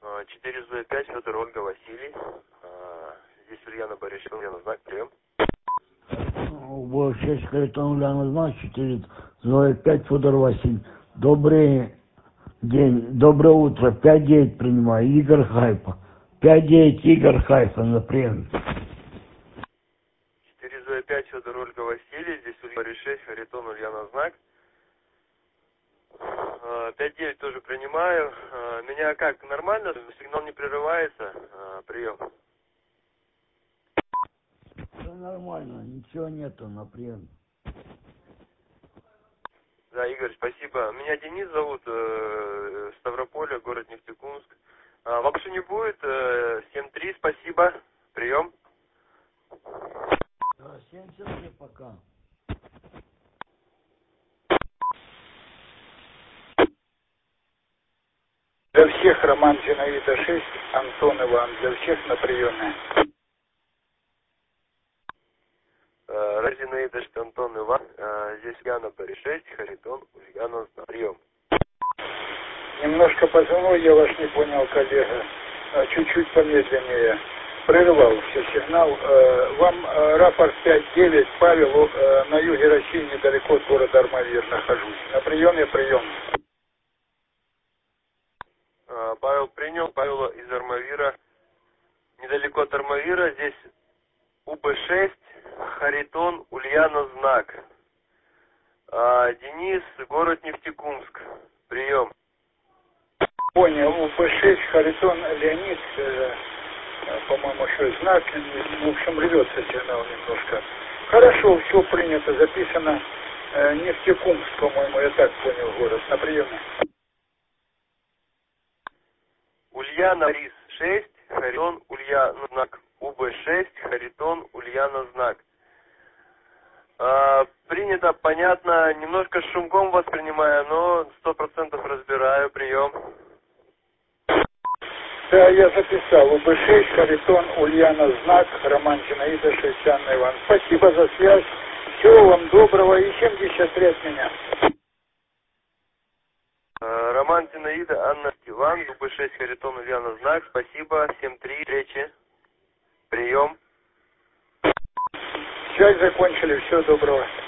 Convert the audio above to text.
4З5, Федор, Ольга, Василий. Здесь Ульяна Борисовна, Ульяна Знак, прием. УБ6, Харитон, Ульяна Знак, 4З5, Федор, Василий. Добрый день, доброе утро, 5-9 принимаю, Игорь Хайфа. 5-9, Игорь Хайфа, на прием. 4З5, Федор, Ольга, Василий. Здесь Ульяна Борисовна, Харитон, Ульяна Знак. 5-9 тоже принимаю. Меня как, нормально? Сигнал не прерывается? Прием. Все нормально, ничего нету на прием. Да, Игорь, спасибо. Меня Денис зовут, Ставрополе, город Нефтекумск. Вообще не будет, 7-3, спасибо. Прием. Да, 73 пока. Для всех Роман Зинаида 6, Антон Иван, для всех на приеме. Зинаида, Антон Иван, здесь Ульяна Борис 6, Харитон, Ульяна на прием. Немножко позвонил, я вас не понял, коллега. Чуть-чуть помедленнее. Прервал все сигнал. Вам рапорт 5-9, Павел, на юге России, недалеко от города Армавир нахожусь. На приеме, прием. Павел принял, Павел из Армавира, недалеко от Армавира, здесь УБ6, Харитон, Ульяна Знак. Денис, город Нефтекумск, прием. Понял, УБ6, Харитон, Леонид, по-моему, еще Знак, в общем, рвется сигнал немножко. Хорошо, все принято, записано. Нефтекумск, по-моему, я так понял, город. На приеме. Ульяна Борис 6, Харитон, Ульяна Знак. УБ6, Харитон, Ульяна Знак. Принято, понятно, немножко с шумком воспринимаю, но 100% разбираю, прием. Да, я записал. УБ6, Харитон, Ульяна Знак, Роман Зинаида 6, Анна Иван. Спасибо за связь. Всего вам доброго и 73 от меня. Роман Зинаида, Анна Иван, УБ6, Харитон, Ульяна Знак. Спасибо, 7-3, встречи. Прием. Связь закончили, всего доброго.